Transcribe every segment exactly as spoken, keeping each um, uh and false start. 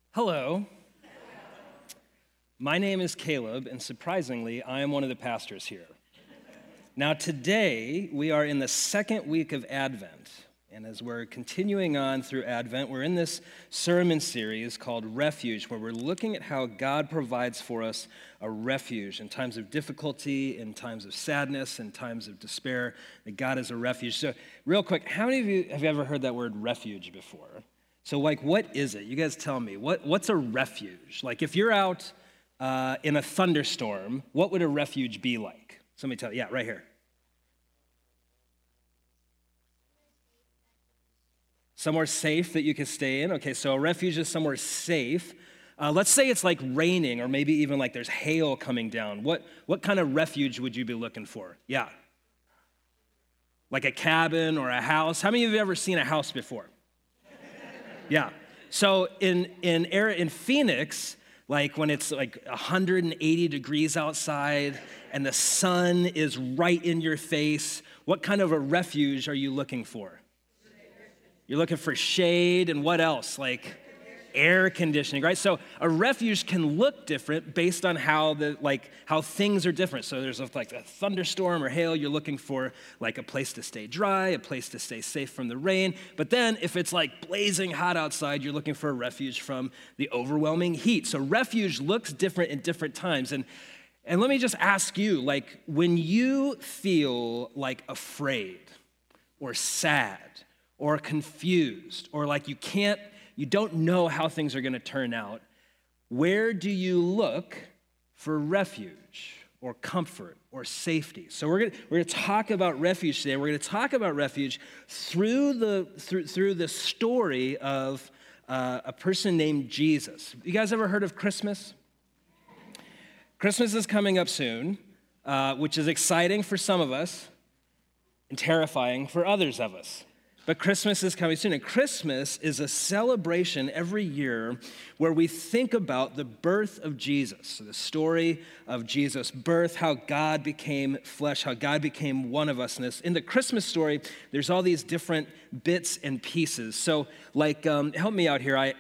Hello. My name is Caleb, and surprisingly, I am one of the pastors here. Now, today, we are in the second week of Advent, and as we're continuing on through Advent, we're in this sermon series called Refuge, where we're looking at how God provides for us a refuge in times of difficulty, in times of sadness, in times of despair, that God is a refuge. So, real quick, how many of you have you ever heard that word refuge before? So, like, what is it? You guys tell me. What, what's a refuge? Like, if you're out uh, in a thunderstorm, what would a refuge be like? Somebody tell, yeah, right here. Somewhere safe that you can stay in. Okay, so a refuge is somewhere safe. Uh, let's say it's like raining, or maybe even like there's hail coming down. What, what kind of refuge would you be looking for? Yeah. Like a cabin or a house. How many of you have ever seen a house before? Yeah. So in in in Phoenix, like when it's like one hundred eighty degrees outside and the sun is right in your face, what kind of a refuge are you looking for? You're looking for shade and what else? Like air conditioning, right? So a refuge can look different based on how the like how things are different. So there's a, like a thunderstorm or hail, you're looking for like a place to stay dry, a place to stay safe from the rain. But then if it's like blazing hot outside, you're looking for a refuge from the overwhelming heat. So refuge looks different in different times. And and let me just ask you, like when you feel like afraid or sad or confused or like you can't You don't know how things are going to turn out, where do you look for refuge or comfort or safety? So we're going to, we're going to talk about refuge today. We're going to talk about refuge through the through through the story of uh, a person named Jesus. You guys ever heard of Christmas? Christmas is coming up soon, uh, which is exciting for some of us and terrifying for others of us. But Christmas is coming soon, and Christmas is a celebration every year where we think about the birth of Jesus, so the story of Jesus' birth, how God became flesh, how God became one of us in this. In the Christmas story, there's all these different bits and pieces. So, like, um, help me out here. I,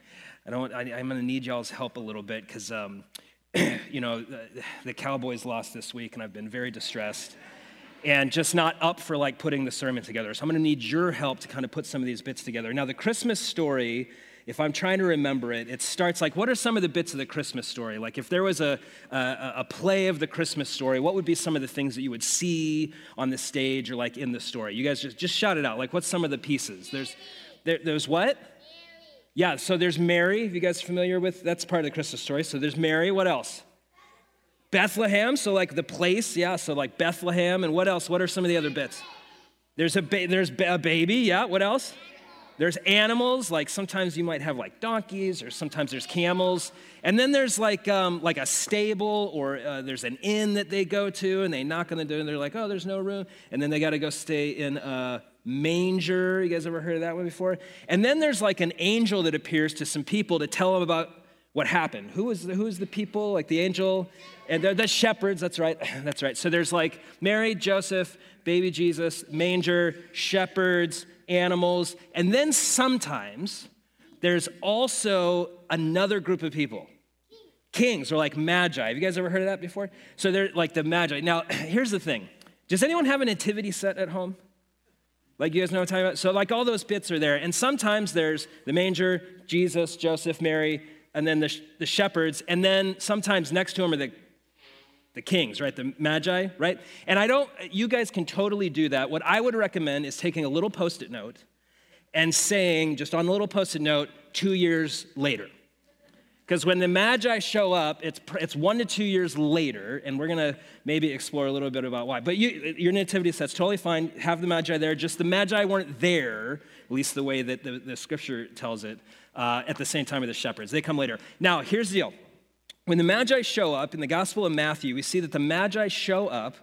I don't. I, I'm going to need y'all's help a little bit because, um, you know, the, the Cowboys lost this week, and I've been very distressed. And just not up for like putting the sermon together. So I'm gonna need your help to kind of put some of these bits together. Now the Christmas story, if I'm trying to remember it, it starts like, what are some of the bits of the Christmas story? Like if there was a, a, a play of the Christmas story, what would be some of the things that you would see on the stage or like in the story? You guys just, just shout it out. Like what's some of the pieces? There's, there, there's what? Mary. Yeah, so there's Mary, if you guys are familiar with, that's part of the Christmas story. So there's Mary, what else? Bethlehem, so like the place, yeah, so like Bethlehem, and what else? What are some of the other bits? There's a ba- there's a baby, yeah, what else? There's animals, like sometimes you might have like donkeys, or sometimes there's camels, and then there's like um, like a stable, or uh, there's an inn that they go to, and they knock on the door, and they're like, oh, there's no room, and then they got to go stay in a manger. You guys ever heard of that one before? And then there's like an angel that appears to some people to tell them about what happened. Who is the, who is the people? Like the angel, and they're the shepherds. That's right. That's right. So there's like Mary, Joseph, baby Jesus, manger, shepherds, animals, and then sometimes there's also another group of people. Kings, or like magi. Have you guys ever heard of that before? So they're like the magi. Now, here's the thing. Does anyone have a nativity set at home? Like you guys know what I'm talking about? So like all those bits are there, and sometimes there's the manger, Jesus, Joseph, Mary, and then the, the shepherds, and then sometimes next to them are the, the kings, right? The magi, right? And I don't, you guys can totally do that. What I would recommend is taking a little Post-it note and saying, just on a little Post-it note, two years later. Because when the magi show up, it's it's one to two years later, and we're gonna maybe explore a little bit about why. But you, your nativity set's totally fine. Have the magi there. Just the magi weren't there, at least the way that the, the scripture tells it, uh, at the same time of the shepherds. They come later. Now, here's the deal. When the magi show up in the Gospel of Matthew, we see that the magi show up,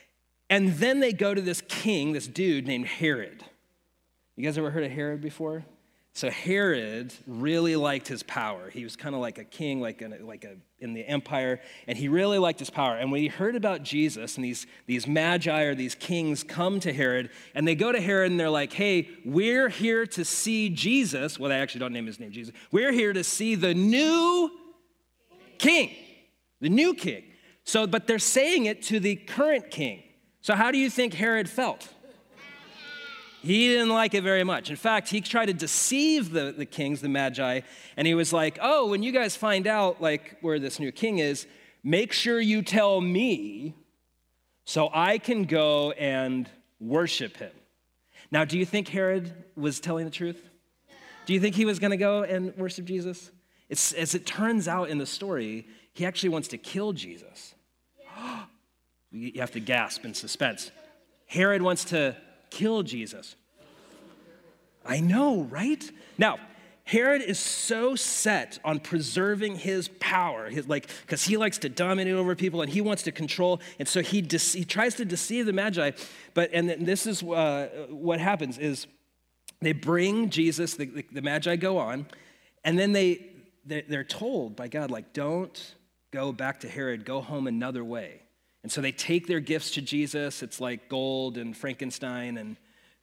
and then they go to this king, this dude named Herod. You guys ever heard of Herod before? So Herod really liked his power. He was kind of like a king, like, a, like a, in the empire, and he really liked his power. And when he heard about Jesus, and these, these magi or these kings come to Herod, and they go to Herod and they're like, hey, we're here to see Jesus. Well, they actually don't name his name Jesus. We're here to see the new king, the new king. So, but they're saying it to the current king. So how do you think Herod felt? He didn't like it very much. In fact, he tried to deceive the, the kings, the magi, and he was like, oh, when you guys find out like where this new king is, make sure you tell me so I can go and worship him. Now, do you think Herod was telling the truth? Do you think he was going to go and worship Jesus? It's, as it turns out in the story, he actually wants to kill Jesus. You have to gasp in suspense. Herod wants to kill Jesus. I know, right? Now, Herod is so set on preserving his power, his, like, because he likes to dominate over people and he wants to control, and so he de- he tries to deceive the magi. But and this is uh, what happens: is they bring Jesus, the, the, the magi go on, and then they they're, they're told by God, like, don't go back to Herod, go home another way. And so they take their gifts to Jesus. It's like gold and Frankenstein and,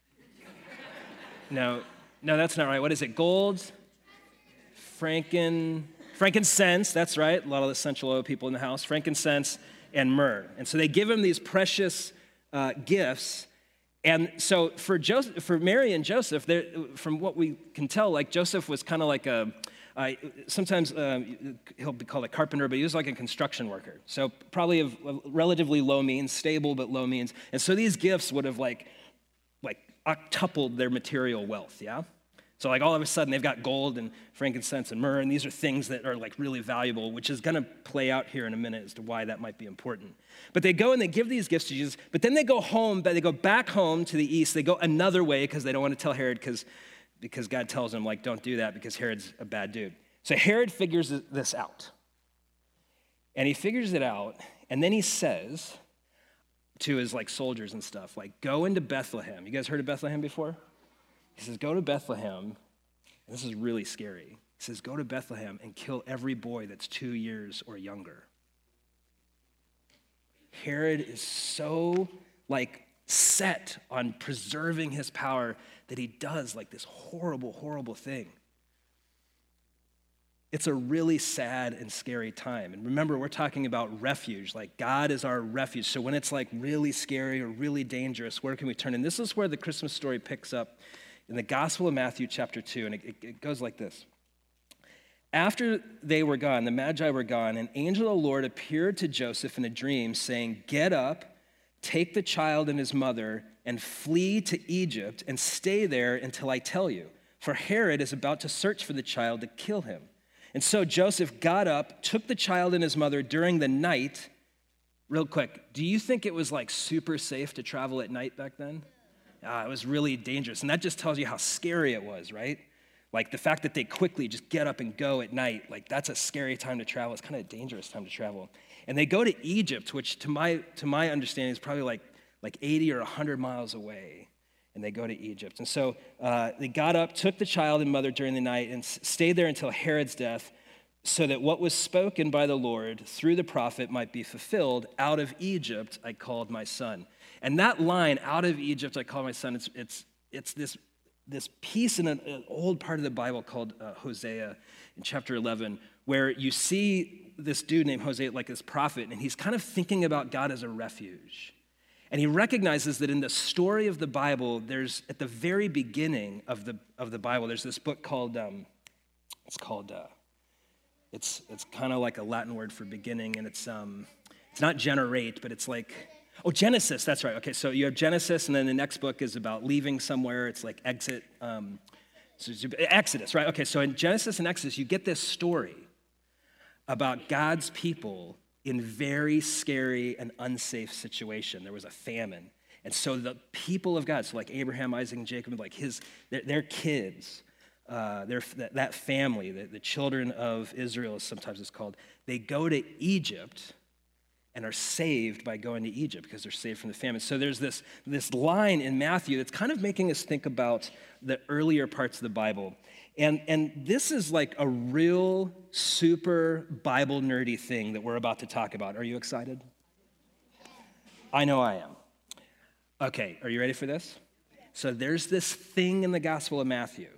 no, no, that's not right. What is it? Gold, Franken, frankincense, that's right. A lot of the Central Oil people in the house. Frankincense and myrrh. And so they give him these precious uh, gifts. And so for Joseph, for Mary and Joseph, from what we can tell, like Joseph was kind of like a, Uh, sometimes uh, he'll be called a carpenter, but he was like a construction worker. So probably of relatively low means, stable but low means. And so these gifts would have like, like octupled their material wealth, yeah? So like all of a sudden they've got gold and frankincense and myrrh, and these are things that are like really valuable, which is gonna play out here in a minute as to why that might be important. But they go and they give these gifts to Jesus, but then they go home, but they go back home to the east. They go another way because they don't want to tell Herod because because God tells him, like, don't do that because Herod's a bad dude. So Herod figures this out. And he figures it out, and then he says to his, like, soldiers and stuff, like, go into Bethlehem. You guys heard of Bethlehem before? He says, go to Bethlehem. And this is really scary. He says, go to Bethlehem and kill every boy that's two years or younger. Herod is so, like, set on preserving his power that he does like this horrible, horrible thing. It's a really sad and scary time. And remember, we're talking about refuge, like God is our refuge. So when it's like really scary or really dangerous, where can we turn? And this is where the Christmas story picks up in the Gospel of Matthew chapter two, and it, it goes like this. After they were gone, the Magi were gone, an angel of the Lord appeared to Joseph in a dream saying, get up, take the child and his mother and flee to Egypt and stay there until I tell you, for Herod is about to search for the child to kill him. And so Joseph got up, took the child and his mother during the night. Real quick, do you think it was like super safe to travel at night back then? Ah, it was really dangerous. And that just tells you how scary it was, right? Like the fact that they quickly just get up and go at night, like that's a scary time to travel. It's kind of a dangerous time to travel. And they go to Egypt, which to my to my understanding is probably like, like eighty or one hundred miles away. And they go to Egypt. And so uh, they got up, took the child and mother during the night, and s- stayed there until Herod's death, so that what was spoken by the Lord through the prophet might be fulfilled. Out of Egypt I called my son. And that line, out of Egypt I called my son, it's it's it's this, this piece in an, an old part of the Bible called uh, Hosea in chapter eleven, where you see this dude named Hosea, like this prophet, and he's kind of thinking about God as a refuge. And he recognizes that in the story of the Bible, there's, at the very beginning of the of the Bible, there's this book called, um, it's called, uh, it's it's kind of like a Latin word for beginning, and it's um, it's not generate, but it's like, oh, Genesis, that's right. Okay, so you have Genesis, and then the next book is about leaving somewhere. It's like exit, um, so Exodus, right? Okay, so in Genesis and Exodus, you get this story about God's people in very scary and unsafe situation. There was a famine. And so the people of God, so like Abraham, Isaac, and Jacob, like his, their, their kids, uh, their, that, that family, the, the children of Israel, as sometimes it's called, they go to Egypt, and are saved by going to Egypt because they're saved from the famine. So there's this, this line in Matthew that's kind of making us think about the earlier parts of the Bible. And, and this is like a real super Bible nerdy thing that we're about to talk about. Are you excited? I know I am. Okay, are you ready for this? So there's this thing in the Gospel of Matthew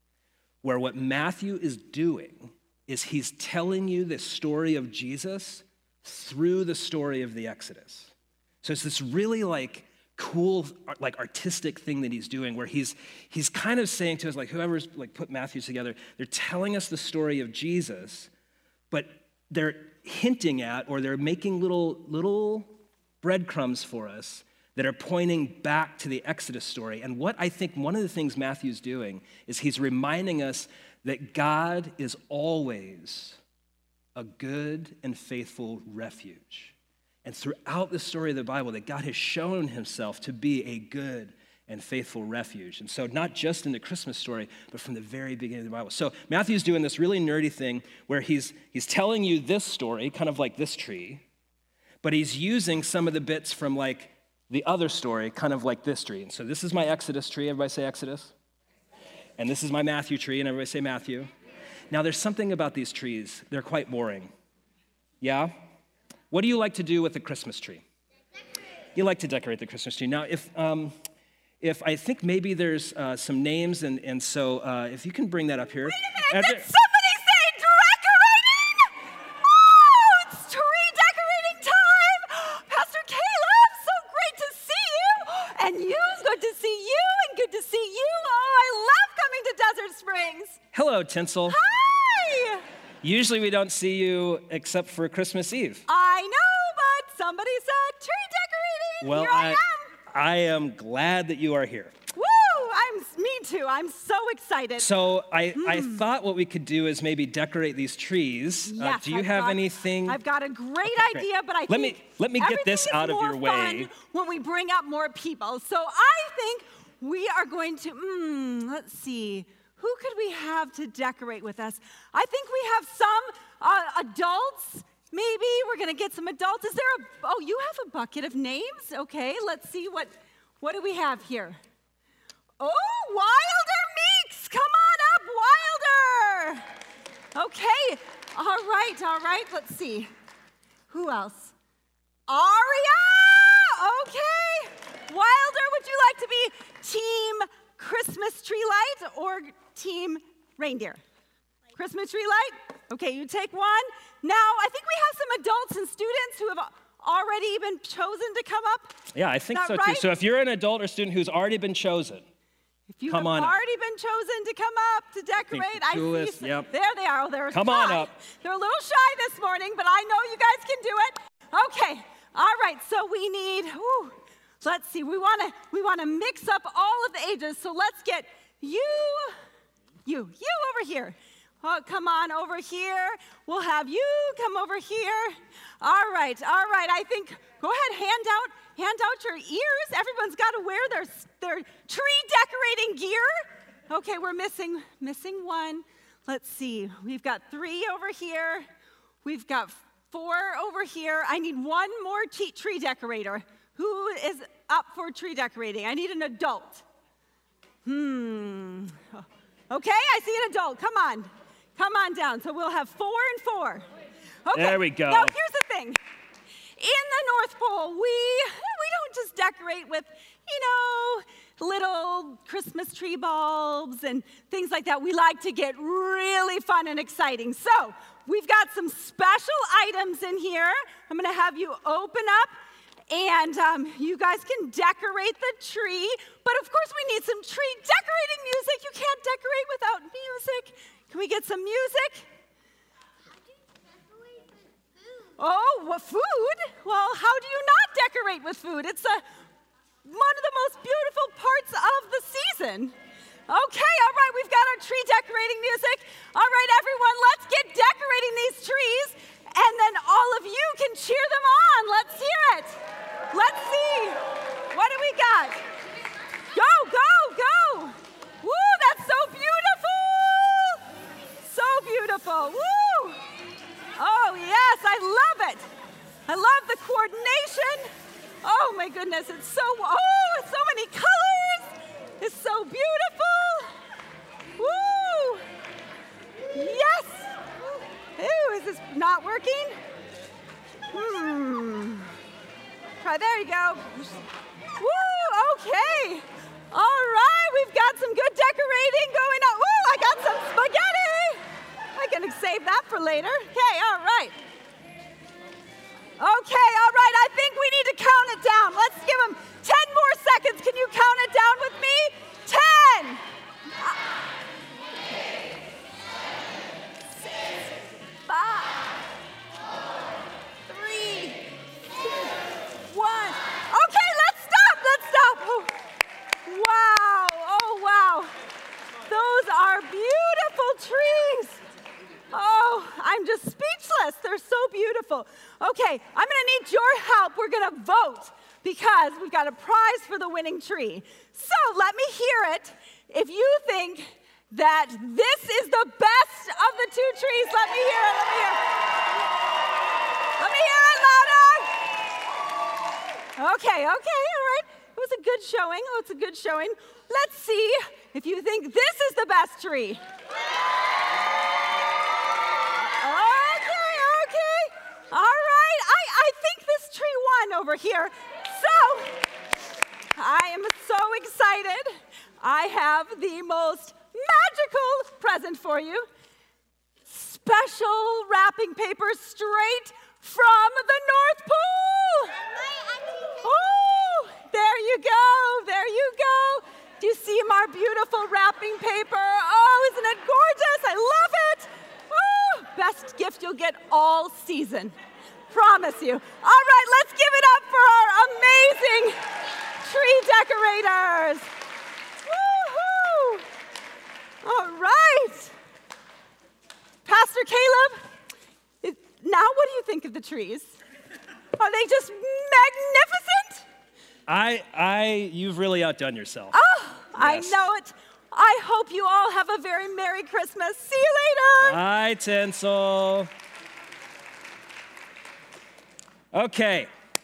where what Matthew is doing is he's telling you the story of Jesus through the story of the Exodus. So it's this really like cool, like artistic thing that he's doing where he's he's kind of saying to us, like whoever's like put Matthew together, they're telling us the story of Jesus, but they're hinting at or they're making little little breadcrumbs for us that are pointing back to the Exodus story. And what I think one of the things Matthew's doing is he's reminding us that God is always a good and faithful refuge. And throughout the story of the Bible, that God has shown himself to be a good and faithful refuge. And so not just in the Christmas story, but from the very beginning of the Bible. So Matthew's doing this really nerdy thing where he's, he's telling you this story, kind of like this tree, but he's using some of the bits from like the other story, kind of like this tree. And so this is my Exodus tree. Everybody say Exodus. And this is my Matthew tree, and everybody say Matthew. Now, there's something about these trees. They're quite boring. Yeah? What do you like to do with the Christmas tree? Decorate. You like to decorate the Christmas tree. Now, if um, if I think maybe there's uh, some names, and, and so uh, if you can bring that up here. Wait a minute, did somebody say decorating? Oh, it's tree decorating time. Pastor Caleb, so great to see you. And you, good to see you, and good to see you. Oh, I love coming to Desert Springs. Hello, Tinsel. Hi. Usually we don't see you except for Christmas Eve. I know, but somebody said tree decorating. Well, Here I, I, am. I am glad that you are here. Woo! I'm me too. I'm so excited. So I, mm. I thought what we could do is maybe decorate these trees. Yes, uh, do you I've have got, anything? I've got a great okay, idea, but I let think me let me get this out of your way. When we bring up more people, so I think we are going to. Mm, let's see. Who could we have to decorate with us? I think we have some uh, adults. Maybe we're going to get some adults. Is there a, oh, you have a bucket of names? Okay, let's see what, what do we have here? Oh, Wilder Meeks, come on up, Wilder. Okay, all right, all right, let's see. Who else? Aria, okay. Wilder, would you like to be team Christmas tree light or team reindeer? Christmas tree light? Okay, you take one. Now, I think we have some adults and students who have already been chosen to come up. Yeah, I think so right? too. So if you're an adult or student who's already been chosen, if you come have on already up. been chosen to come up to decorate, I, I see. Yep. There they are. Oh, they're come shy. on up. They're a little shy this morning, but I know you guys can do it. Okay, all right. So we need. Whew, let's see. We want to. We want to mix up all of the ages. So let's get you, you, you over here. Oh, come on over here. We'll have you come over here. All right, all right. I think, go ahead, hand out, hand out your ears. Everyone's got to wear their, their tree decorating gear. Okay, we're missing, missing one. Let's see. We've got three over here. We've got four over here. I need one more t- tree decorator. Who is up for tree decorating? I need an adult. Hmm. Okay, I see an adult. Come on. Come on down. So we'll have four and four. Okay. There we go. Now, here's the thing. In the North Pole, we, we don't just decorate with, you know, little Christmas tree bulbs and things like that. We like to get really fun and exciting. So we've got some special items in here. I'm going to have you open up. And um, you guys can decorate the tree. But of course, we need some tree decorating music. You can't decorate without music. Can we get some music? How do you decorate with food? Oh, what food? Well, how do you not decorate with food? It's a, one of the most beautiful parts of the season. Okay, all right, we've got our tree decorating music. All right, everyone, let's get decorating these trees. And then all of you can cheer them on. Let's hear it. Let's see. What do we got? Go, go, go. Woo, that's so beautiful. So beautiful. Woo. Oh, yes, I love it. I love the coordination. Oh my goodness, it's so, oh, it's so many colors. It's so beautiful. Woo! Yes. Ooh, is this not working? Hmm. Try, there you go. Woo, okay. All right, we've got some good decorating going on. Woo, I got some spaghetti. I can save that for later. Okay, all right. Okay, all right, I think we need to count it down. Let's give them ten more seconds. Can you count it down with me? ten. Five. Three. One. Okay, let's stop, let's stop. Oh. Wow, oh wow. Those are beautiful trees. Oh, I'm just speechless. They're so beautiful. Okay, I'm gonna need your help. We're gonna vote because we've got a prize for the winning tree. So let me hear it. If you think that this is the best of the two trees, let me hear it, let me hear it. Let me hear it louder. Okay, okay, all right. It was a good showing. Oh, it's a good showing. Let's see if you think this is the best tree. Okay, okay. All right. I, I think this tree won over here. So, I am so excited. I have the most magical present for you. Special wrapping paper straight from the North Pole. Oh, there you go, there you go. Do you see our beautiful wrapping paper? Oh, isn't it gorgeous? I love it. Oh, best gift you'll get all season. Promise you. All right, let's give it up for our amazing tree decorators. Woo-hoo. All right. Pastor Caleb, is, now what do you think of the trees? Are they just magnificent? I, I, you've really outdone yourself. Oh, yes. I know it. I hope you all have a very Merry Christmas. See you later. Bye, Tinsel. Okay.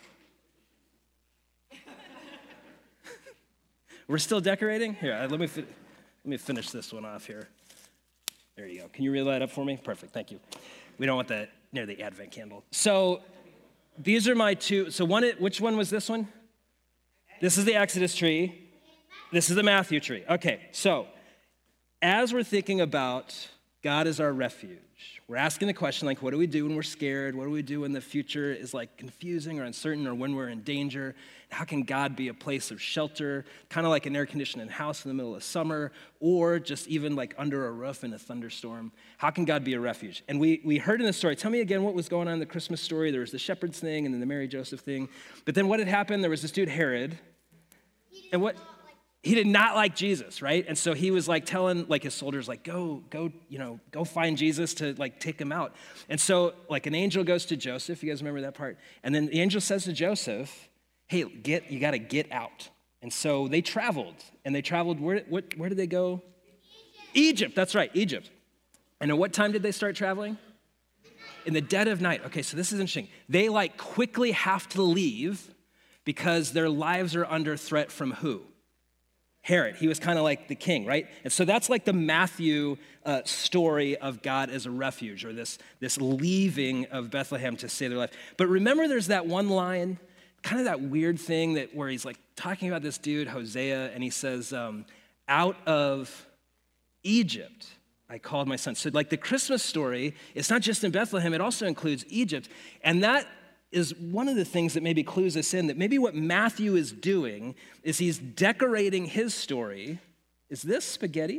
We're still decorating? Here, let me, fi- let me finish this one off here. There you go. Can you reel that up for me? Perfect, thank you. We don't want that near the Advent candle. So these are my two, so one, which one was this one? This is the Exodus tree. This is the Matthew tree. Okay, so as we're thinking about God as our refuge, we're asking the question, like, what do we do when we're scared? What do we do when the future is, like, confusing or uncertain or when we're in danger? How can God be a place of shelter, kind of like an air-conditioned house in the middle of summer, or just even, like, under a roof in a thunderstorm? How can God be a refuge? And we, we heard in the story, tell me again what was going on in the Christmas story. There was the shepherds thing and then the Mary Joseph thing. But then what had happened? There was this dude, Herod. And what... He did not like Jesus, right? And so he was like telling like his soldiers, like, go, go, you know, go find Jesus to like take him out. And so like an angel goes to Joseph. You guys remember that part? And then the angel says to Joseph, hey, get, you got to get out. And so they traveled and they traveled, where, what, where did they go? Egypt. Egypt, that's right, Egypt. And at what time did they start traveling? In the dead of night. Okay, so this is interesting. They like quickly have to leave because their lives are under threat from who? Herod. He was kind of like the king, right? And so that's like the Matthew uh, story of God as a refuge, or this, this leaving of Bethlehem to save their life. But remember there's that one line, kind of that weird thing that where he's like talking about this dude, Hosea, and he says, um, out of Egypt, I called my son. So like the Christmas story, it's not just in Bethlehem, it also includes Egypt. And that is one of the things that maybe clues us in that maybe what Matthew is doing is he's decorating his story. Is this spaghetti?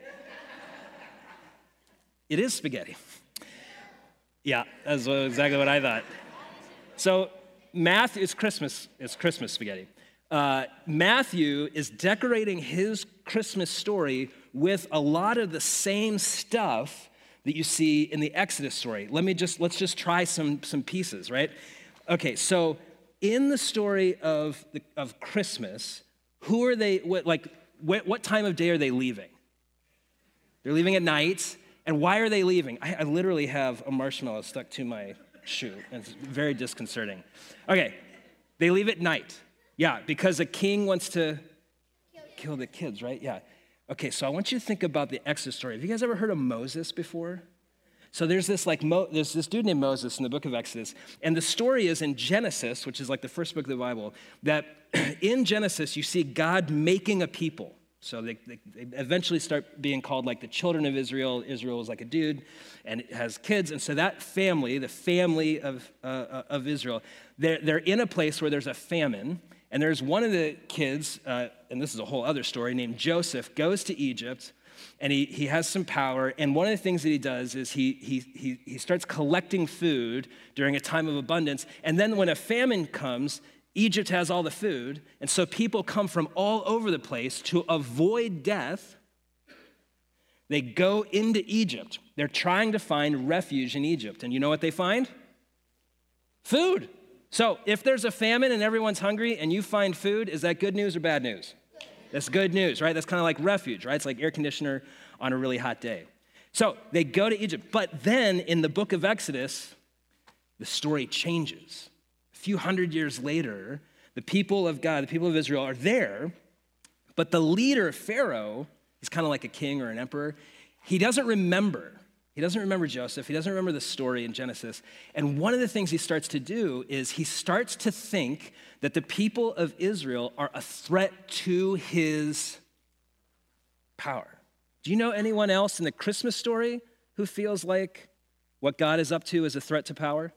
It is spaghetti. Yeah, that's exactly what I thought. So Matthew, it's Christmas, it's Christmas spaghetti. Uh, Matthew is decorating his Christmas story with a lot of the same stuff that you see in the Exodus story. Let me just, let's just try some, some pieces, right? Okay, so in the story of, the, of Christmas, who are they, what, like, what, what time of day are they leaving? They're leaving at night, and why are they leaving? I, I literally have a marshmallow stuck to my shoot. It's very disconcerting. Okay, they leave at night. Yeah, because a king wants to kill the kids, right? Yeah. Okay, so I want you to think about the Exodus story. Have you guys ever heard of Moses before? So there's this like Mo, there's this dude named Moses in the book of Exodus, and the story is in Genesis, which is like the first book of the Bible, that in Genesis you see God making a people. So they, they, they eventually start being called like the children of Israel. Israel is like a dude and it has kids. And so that family, the family of, uh, of Israel, they're, they're in a place where there's a famine. And there's one of the kids, uh, and this is a whole other story, named Joseph, goes to Egypt. And he, he has some power. And one of the things that he does is he, he, he, he starts collecting food during a time of abundance. And then when a famine comes, Egypt has all the food, and so people come from all over the place to avoid death. They go into Egypt. They're trying to find refuge in Egypt. And you know what they find? Food. So if there's a famine and everyone's hungry and you find food, is that good news or bad news? That's good news, right? That's kind of like refuge, right? It's like air conditioner on a really hot day. So they go to Egypt. But then in the book of Exodus, the story changes. A few hundred years later, the people of God, the people of Israel are there, but the leader, Pharaoh, he's kind of like a king or an emperor. He doesn't remember. He doesn't remember Joseph. He doesn't remember the story in Genesis. And one of the things he starts to do is he starts to think that the people of Israel are a threat to his power. Do you know anyone else in the Christmas story who feels like what God is up to is a threat to power?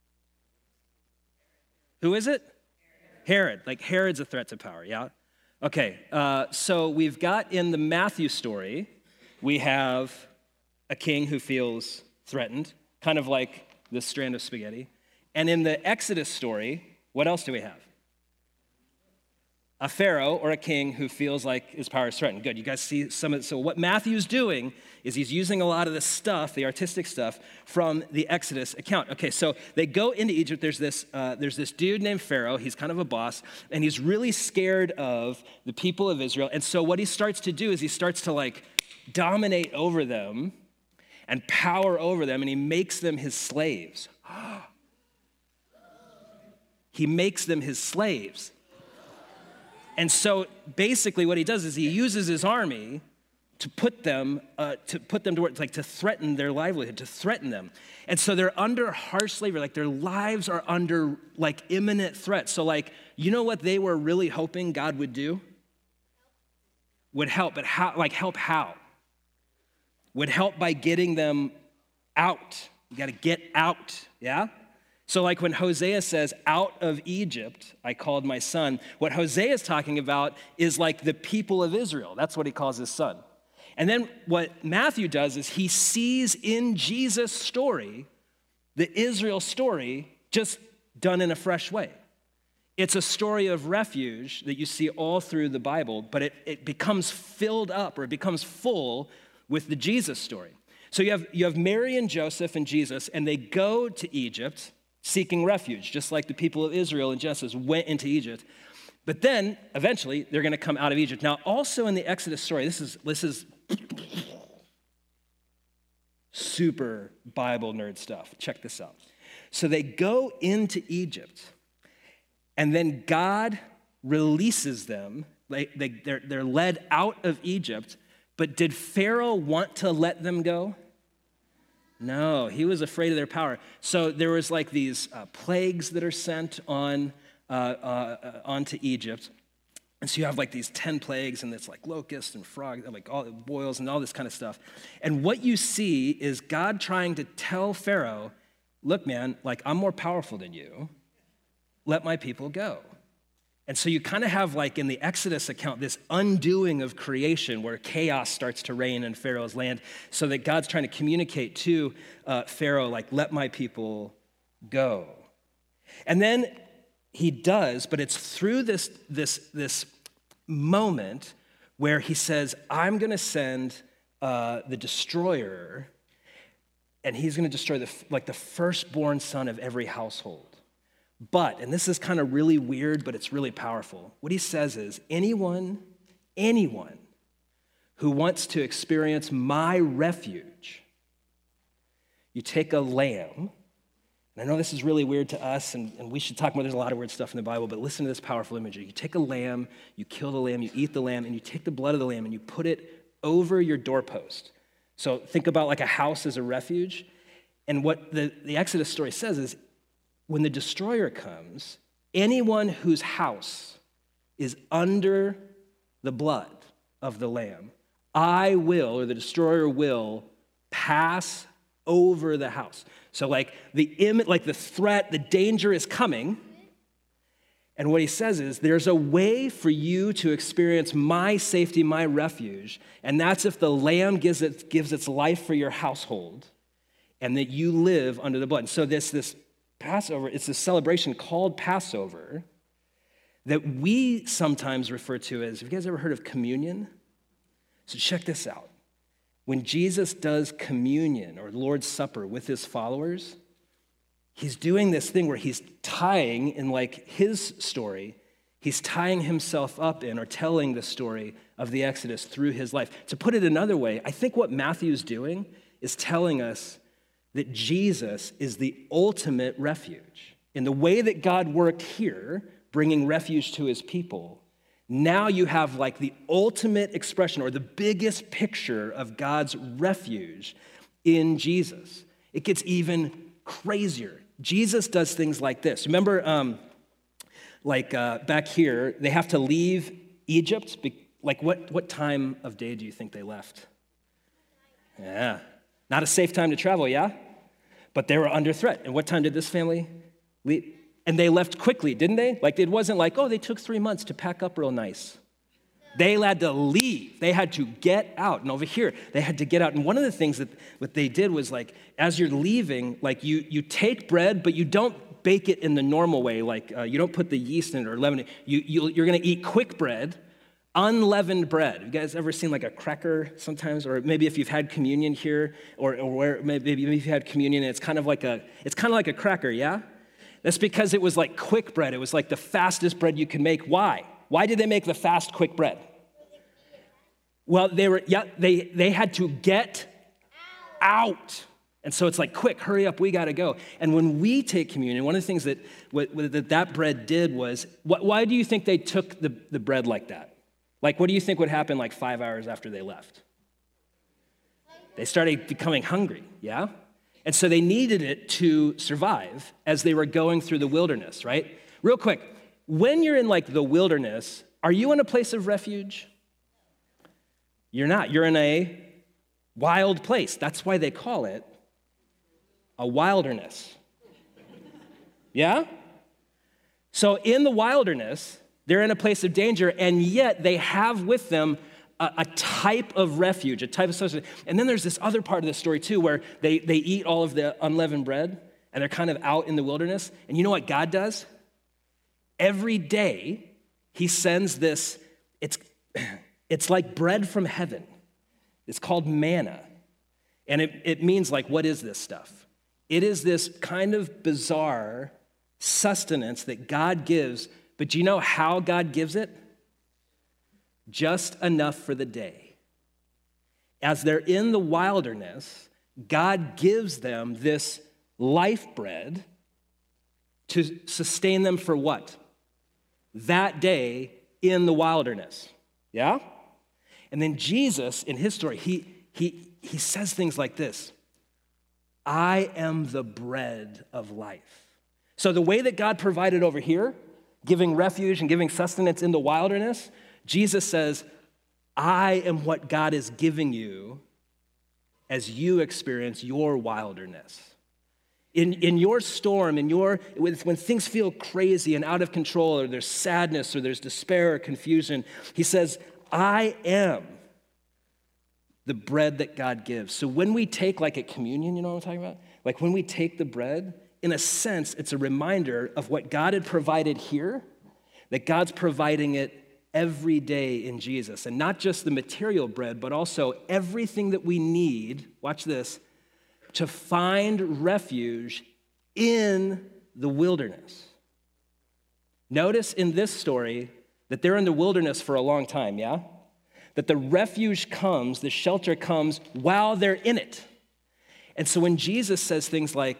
Who is it? Herod. Like Herod's a threat to power, yeah? Okay, uh, so we've got in the Matthew story, we have a king who feels threatened, kind of like this strand of spaghetti. And in the Exodus story, what else do we have? A pharaoh or a king who feels like his power is threatened. Good, you guys see some of it. So what Matthew's doing is he's using a lot of the stuff, the artistic stuff, from the Exodus account. Okay, so they go into Egypt. There's this, uh, there's this dude named Pharaoh. He's kind of a boss, and he's really scared of the people of Israel. And so what he starts to do is he starts to like dominate over them and power over them, and he makes them his slaves. He makes them his slaves. And so basically what he does is he uses his army to put them uh, to put them to work, like to threaten their livelihood, to threaten them. And so they're under harsh slavery, like their lives are under like imminent threat. So like, you know what they were really hoping God would do? Would help, but how, like help how? Would help by getting them out. You gotta get out, yeah? So like when Hosea says, out of Egypt, I called my son, what Hosea is talking about is like the people of Israel. That's what he calls his son. And then what Matthew does is he sees in Jesus' story, the Israel story, just done in a fresh way. It's a story of refuge that you see all through the Bible, but it, it becomes filled up or it becomes full with the Jesus story. So you have, you have Mary and Joseph and Jesus, and they go to Egypt seeking refuge, just like the people of Israel in Genesis went into Egypt. But then, eventually, they're going to come out of Egypt. Now, also in the Exodus story, this is, this is super Bible nerd stuff. Check this out. So they go into Egypt, and then God releases them. They, they, they're, they're led out of Egypt, but did Pharaoh want to let them go? No, he was afraid of their power. So there was like these uh, plagues that are sent on uh, uh, onto Egypt. And so you have like these ten plagues, and it's like locusts and frogs, like all boils and all this kind of stuff. And what you see is God trying to tell Pharaoh, look, man, like I'm more powerful than you. Let my people go. And so you kind of have like in the Exodus account, this undoing of creation where chaos starts to reign in Pharaoh's land, so that God's trying to communicate to uh, Pharaoh, like, let my people go. And then he does, but it's through this, this, this moment where he says, I'm gonna send uh, the destroyer, and he's gonna destroy the, like the firstborn son of every household. But, and this is kind of really weird, but it's really powerful. What he says is, anyone, anyone who wants to experience my refuge, you take a lamb, And I know this is really weird to us, and, and we should talk more. There's a lot of weird stuff in the Bible, but listen to this powerful imagery. You take a lamb, you kill the lamb, you eat the lamb, and you take the blood of the lamb and you put it over your doorpost. So think about like a house as a refuge. And what the, the Exodus story says is when the destroyer comes, anyone whose house is under the blood of the lamb, I will, or the destroyer will, pass over the house. So like the im- like the threat, the danger is coming. And what he says is there's a way for you to experience my safety, my refuge, and that's if the lamb gives, it, gives its life for your household and that you live under the blood. So this, this Passover, it's a celebration called Passover that we sometimes refer to as, have you guys ever heard of communion? So check this out. When Jesus does communion or Lord's Supper with his followers, he's doing this thing where he's tying in like his story, he's tying himself up in or telling the story of the Exodus through his life. To put it another way, I think what Matthew's doing is telling us that Jesus is the ultimate refuge. In the way that God worked here, bringing refuge to his people, now you have like the ultimate expression or the biggest picture of God's refuge in Jesus. It gets even crazier. Jesus does things like this. Remember, um, like uh, back here, they have to leave Egypt. Like what, what time of day do you think they left? Yeah, not a safe time to travel, yeah? But they were under threat. And what time did this family leave? And they left quickly, didn't they? Like it wasn't like, oh, they took three months to pack up real nice. They had to leave. They had to get out. And over here, they had to get out. And one of the things that what they did was like, as you're leaving, like you you take bread, but you don't bake it in the normal way. Like uh, you don't put the yeast in it or leaven it. You, you, you're going to eat quick bread, unleavened bread. You guys ever seen like a cracker sometimes? Or maybe if you've had communion here, or, or where maybe, maybe if you had communion, it's kind of like a it's kind of like a cracker, yeah? That's because it was like quick bread. It was like the fastest bread you could make. Why? Why did they make the fast, quick bread? Well, they were, yeah, they, they had to get out. And so it's like, quick, hurry up, we gotta go. And when we take communion, one of the things that what, that, that bread did was, what, why do you think they took the, the bread like that? Like, what do you think would happen like five hours after they left? They started becoming hungry, yeah? And so they needed it to survive as they were going through the wilderness, right? Real quick, when you're in like the wilderness, are you in a place of refuge? You're not. You're in a wild place. That's why they call it a wilderness. Yeah? So in the wilderness, they're in a place of danger, and yet they have with them a, a type of refuge, a type of substance. And then there's this other part of the story too, where they, they eat all of the unleavened bread, and they're kind of out in the wilderness. And you know what God does? Every day, he sends this, it's, it's like bread from heaven. It's called manna. And it, it means like, what is this stuff? It is this kind of bizarre sustenance that God gives, but do you know how God gives it? Just enough for the day. As they're in the wilderness, God gives them this life bread to sustain them for what? That day in the wilderness. Yeah? And then Jesus, in his story, he, he, he says things like this: I am the bread of life. So the way that God provided over here, giving refuge and giving sustenance in the wilderness, Jesus says, I am what God is giving you as you experience your wilderness. In, in your storm, in your when things feel crazy and out of control, or there's sadness, or there's despair or confusion, he says, I am the bread that God gives. So when we take like a communion, you know what I'm talking about? Like when we take the bread, in a sense, it's a reminder of what God had provided here, that God's providing it every day in Jesus. And not just the material bread, but also everything that we need, watch this, to find refuge in the wilderness. Notice in this story that they're in the wilderness for a long time, yeah? That the refuge comes, the shelter comes while they're in it. And so when Jesus says things like,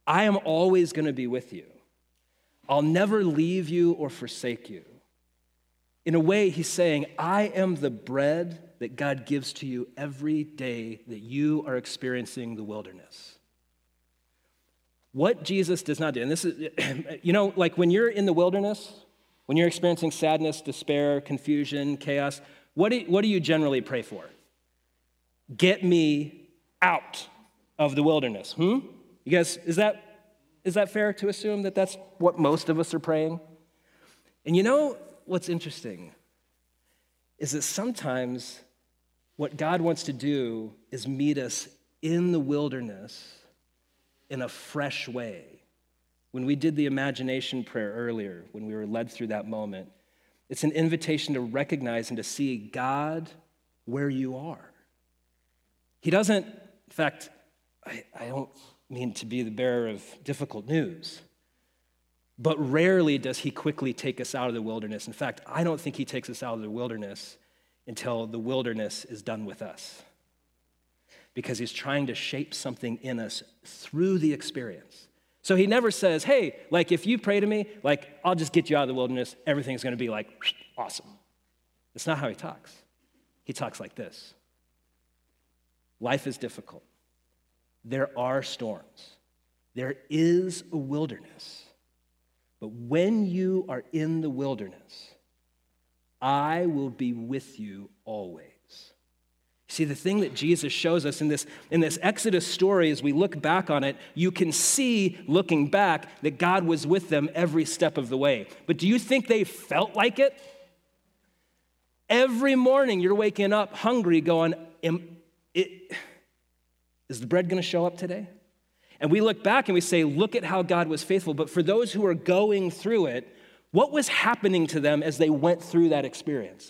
I am always going to be with you. I'll never leave you or forsake you. In a way, he's saying, I am the bread that God gives to you every day that you are experiencing the wilderness. What Jesus does not do, and this is, you know, like when you're in the wilderness, when you're experiencing sadness, despair, confusion, chaos, what do, what do you generally pray for? Get me out of the wilderness. Hmm? You guys, is that is that fair to assume that that's what most of us are praying? And you know what's interesting is that sometimes what God wants to do is meet us in the wilderness in a fresh way. When we did the imagination prayer earlier, when we were led through that moment, it's an invitation to recognize and to see God where you are. He doesn't, in fact, I, I don't mean to be the bearer of difficult news, but rarely does he quickly take us out of the wilderness. In fact, I don't think he takes us out of the wilderness until the wilderness is done with us, because he's trying to shape something in us through the experience. So he never says, hey, like if you pray to me, like I'll just get you out of the wilderness, everything's gonna be like awesome. That's not how he talks. He talks like this. Life is difficult. There are storms. There is a wilderness. But when you are in the wilderness, I will be with you always. See, the thing that Jesus shows us in this, in this Exodus story, as we look back on it, you can see, looking back, that God was with them every step of the way. But do you think they felt like it? Every morning you're waking up hungry going, Am, it, is the bread going to show up today? And we look back and we say, look at how God was faithful. But for those who are going through it, what was happening to them as they went through that experience?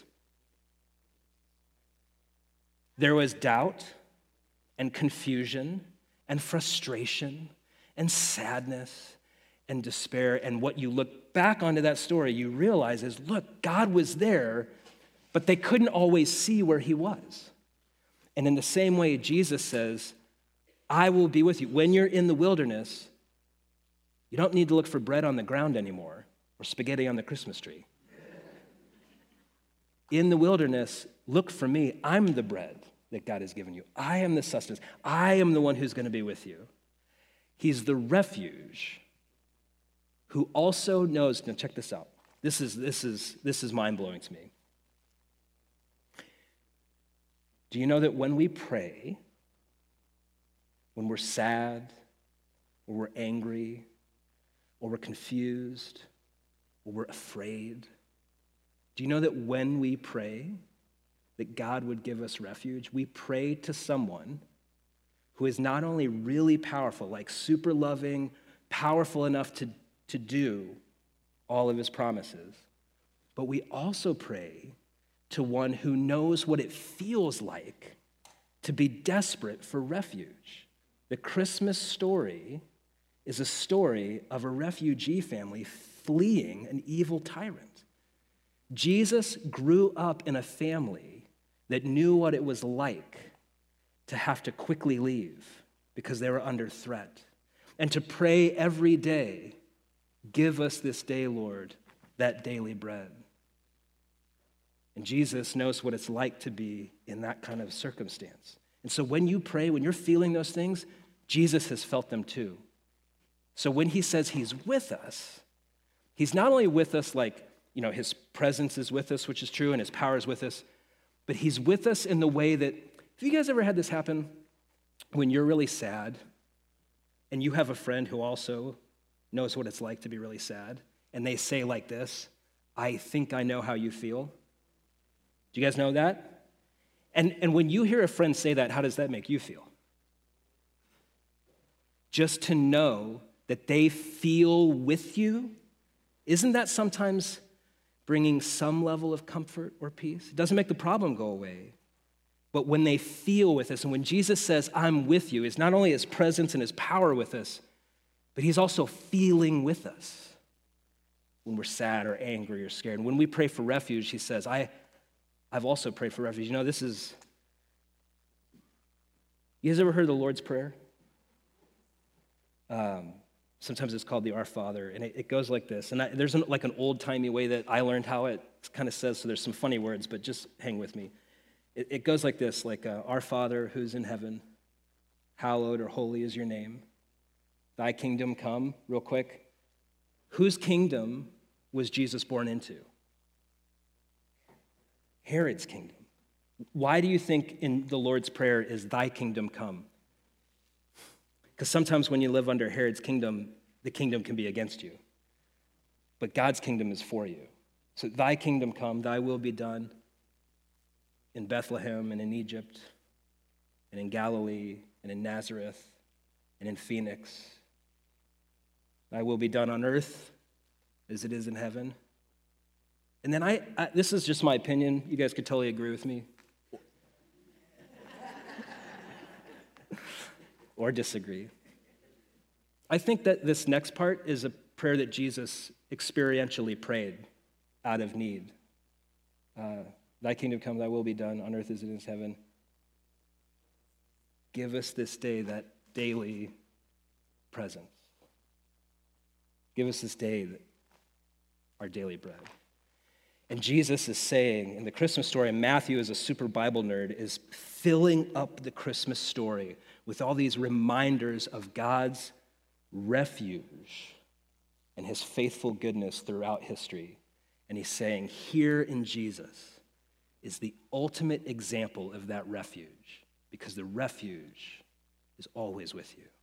There was doubt and confusion and frustration and sadness and despair. And what you look back onto that story, you realize is, look, God was there, but they couldn't always see where he was. And in the same way, Jesus says, I will be with you. When you're in the wilderness, you don't need to look for bread on the ground anymore or spaghetti on the Christmas tree. In the wilderness, look for me. I'm the bread that God has given you. I am the sustenance. I am the one who's going to be with you. He's the refuge who also knows, now check this out. This is, this is, this is mind-blowing to me. Do you know that when we pray, when we're sad, or we're angry, or we're confused, or we're afraid, do you know that when we pray that God would give us refuge, we pray to someone who is not only really powerful, like super loving, powerful enough to, to do all of his promises, but we also pray to one who knows what it feels like to be desperate for refuge. The Christmas story is a story of a refugee family fleeing an evil tyrant. Jesus grew up in a family that knew what it was like to have to quickly leave because they were under threat, and to pray every day, give us this day, Lord, that daily bread. And Jesus knows what it's like to be in that kind of circumstance. And so when you pray, when you're feeling those things, Jesus has felt them too. So when he says he's with us, he's not only with us like, you know, his presence is with us, which is true, and his power is with us, but he's with us in the way that, have you guys ever had this happen when you're really sad and you have a friend who also knows what it's like to be really sad, and they say like this, I think I know how you feel? Do you guys know that? And, and when you hear a friend say that, how does that make you feel? Just to know that they feel with you, isn't that sometimes bringing some level of comfort or peace? It doesn't make the problem go away. But when they feel with us, and when Jesus says, I'm with you, it's not only his presence and his power with us, but he's also feeling with us when we're sad or angry or scared. And when we pray for refuge, he says, I, I've also prayed for refuge. You know, this is, you guys ever heard the Lord's Prayer? Um, Sometimes it's called the Our Father, and it, it goes like this. And I, there's an, like an old-timey way that I learned how it kind of says, so there's some funny words, but just hang with me. It, it goes like this, like, uh, Our Father who's in heaven, hallowed or holy is your name. Thy kingdom come, real quick. Whose kingdom was Jesus born into? Herod's kingdom. Why do you think in the Lord's Prayer is thy kingdom come? Because sometimes when you live under Herod's kingdom, the kingdom can be against you. But God's kingdom is for you. So thy kingdom come, thy will be done in Bethlehem and in Egypt and in Galilee and in Nazareth and in Phoenix. Thy will be done on earth as it is in heaven. And then I, I this is just my opinion. You guys could totally agree with me. Or disagree. I think that this next part is a prayer that Jesus experientially prayed out of need. Uh, thy kingdom come, thy will be done on earth as it is in heaven. Give us this day that daily presence. Give us this day that our daily bread. And Jesus is saying in the Christmas story, and Matthew is a super Bible nerd, is filling up the Christmas story with all these reminders of God's refuge and his faithful goodness throughout history. And he's saying, here in Jesus is the ultimate example of that refuge, because the refuge is always with you.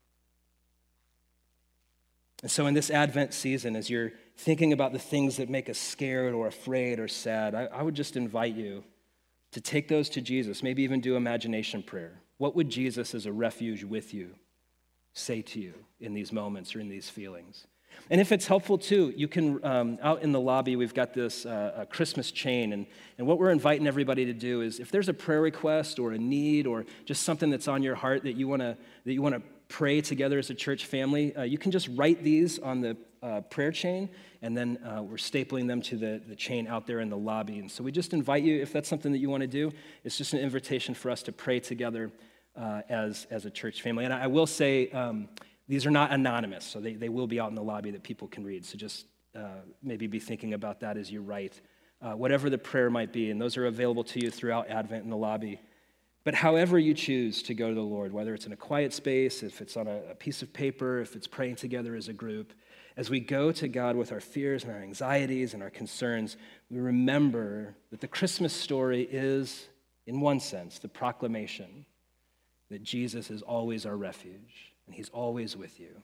And so in this Advent season, as you're thinking about the things that make us scared or afraid or sad, I, I would just invite you to take those to Jesus, maybe even do imagination prayer. What would Jesus as a refuge with you say to you in these moments or in these feelings? And if it's helpful too, you can, um, out in the lobby, we've got this uh, a Christmas chain. And, and what we're inviting everybody to do is if there's a prayer request or a need or just something that's on your heart that you want to that you want to pray together as a church family, uh, you can just write these on the uh, prayer chain, and then uh, we're stapling them to the, the chain out there in the lobby. And so we just invite you, if that's something that you want to do, it's just an invitation for us to pray together uh, as, as a church family. And I, I will say, um, these are not anonymous, so they, they will be out in the lobby that people can read. So just uh, maybe be thinking about that as you write, uh, whatever the prayer might be. And those are available to you throughout Advent in the lobby. But however you choose to go to the Lord, whether it's in a quiet space, if it's on a, a piece of paper, if it's praying together as a group, as we go to God with our fears and our anxieties and our concerns, we remember that the Christmas story is, in one sense, the proclamation that Jesus is always our refuge and he's always with you.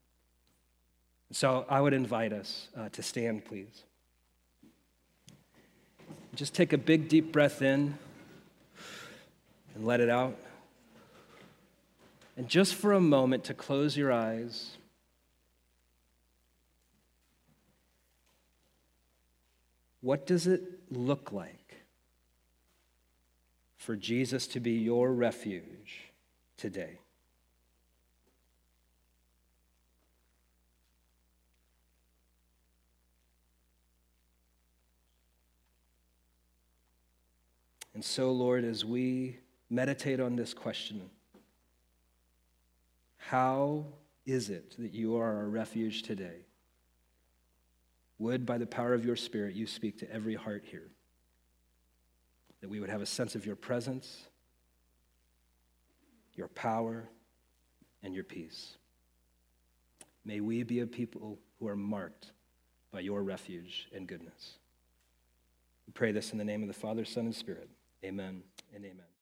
So I would invite us uh, to stand, please. Just take a big, deep breath in and let it out. And just for a moment to close your eyes. What does it look like for Jesus to be your refuge today? And so, Lord, as we meditate on this question, how is it that you are our refuge today? Would, by the power of your Spirit, you speak to every heart here, that we would have a sense of your presence, your power, and your peace. May we be a people who are marked by your refuge and goodness. We pray this in the name of the Father, Son, and Spirit. Amen and amen.